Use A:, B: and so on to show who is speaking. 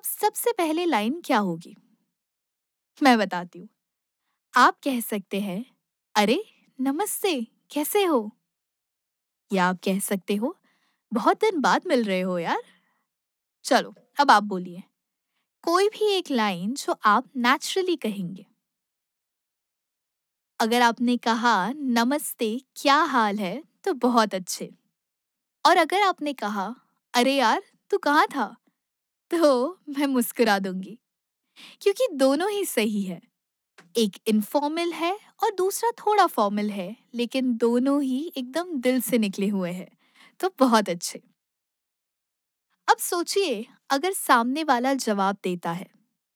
A: सबसे पहले लाइन क्या होगी? मैं बताती हूँ। आप कह सकते हैं, अरे! नमस्ते, कैसे हो? या आप कह सकते हो, बहुत दिन बाद मिल रहे हो यार। चलो, अब आप बोलिए। कोई भी एक लाइन जो आप नेचुरली कहेंगे। अगर आपने कहा, नमस्ते, क्या हाल है? तो बहुत अच्छे। और अगर आपने कहा, अरे यार, तू कहाँ था? तो मैं मुस्कुरा दूँगी, क्योंकि दोनों ही सही है। एक इनफॉर्मल है और दूसरा थोड़ा फॉर्मल है, लेकिन दोनों ही एकदम दिल से निकले हुए हैं। तो बहुत अच्छे। अब सोचिए, अगर सामने वाला जवाब देता है,